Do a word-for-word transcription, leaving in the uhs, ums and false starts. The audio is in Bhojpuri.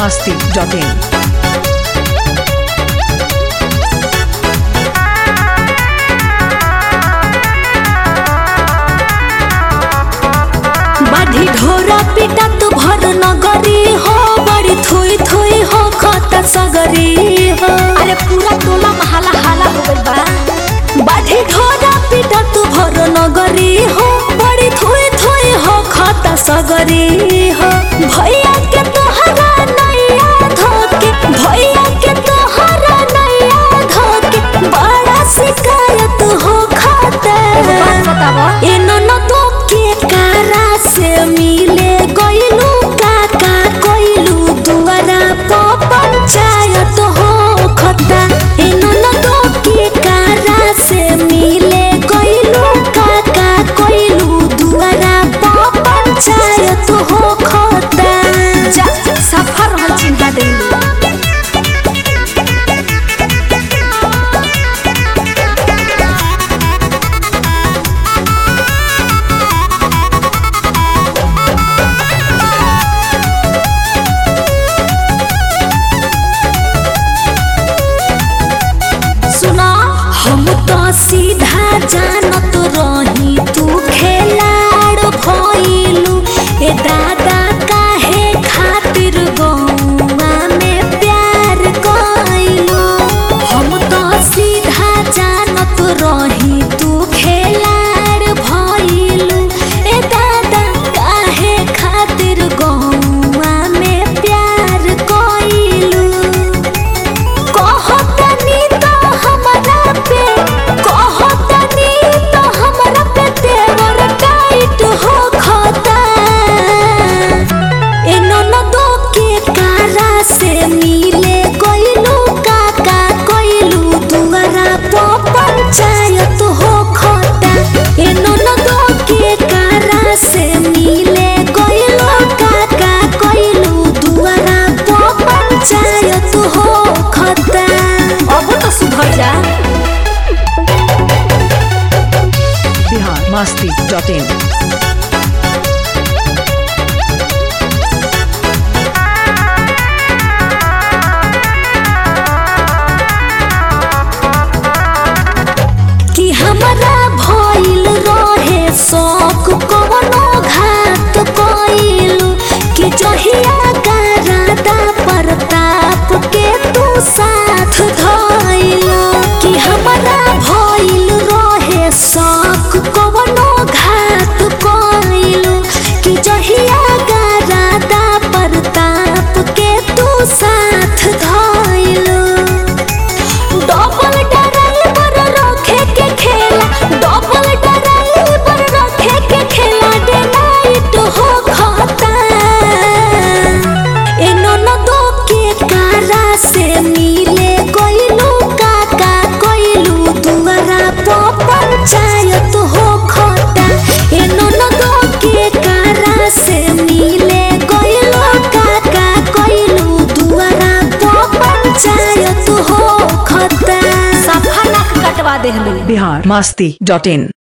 masti dot in. बाढ़ी ढोरा पिटा तू भर नगरी हो बड़ी थोई थोई हो खता सगरी हो। अरे पूरा टोला महाला हाला हो गइल बा। बाढ़ी ढोरा पिटा तू भर नगरी हो बड़ी थोई थोई हो खता सगरी हो। भैया के तोहरा नैया धोके भैया के तोहरा नैया धोके बड़ा शिकायत हो खाता। ए ननदो के कारा से मिले गइलू काका कोइलू दुआरा प पंचायत हो खता। ए ननदो के कारा से मिले गइलू काका कोइलू दुआरा प पंचायत हो खता। जा सफर रहल चिंता देलू। हम तो सीधा जानत रही तू खेलाड़ भइलू। ए दादा काहे खातिर गौवा में प्यार कइलू। हम तो सीधा जानत रही तू खेलाड़ भइलू। ए दादा काहे खातिर गौवा में प्यार कइलू। कहतनी तो हमरा पे कहतनी तो हमरा पे तेवर टाइट हो खता। ए ननदो के कारा से मिले गइलू काका कोइलू दुआरा प पंचायत हो खता। ए ननदो के कारा से मिले गइलू काका कोइलू दुआरा प पंचायत हो खता। अब तो सुधर जा। Bihar masti dot in. कि हमरा भइल रहे शौक कवनो घात कइलू। कि जहिया गारादा प्रताप के तू साथ धइलू। कि हमरा भइल रहे शौक कवनो घात कइलू। कि जहिया गारादा प्रताप के तू साथ धइलू। डबल ड्राइवर रखे के खेला डबल ड्राइवर रखे के खेला डे नाइट हो खता। ए ननदो के कारा से मिले गइलू काका कोइलू दुआरा प पंचायत हो खता। ए ननदो के कारा से मिले गइलू काका कोइलू दुआरा प पंचायत हो खता। सफा नाक कटवा देहलू। Bihar masti dot in.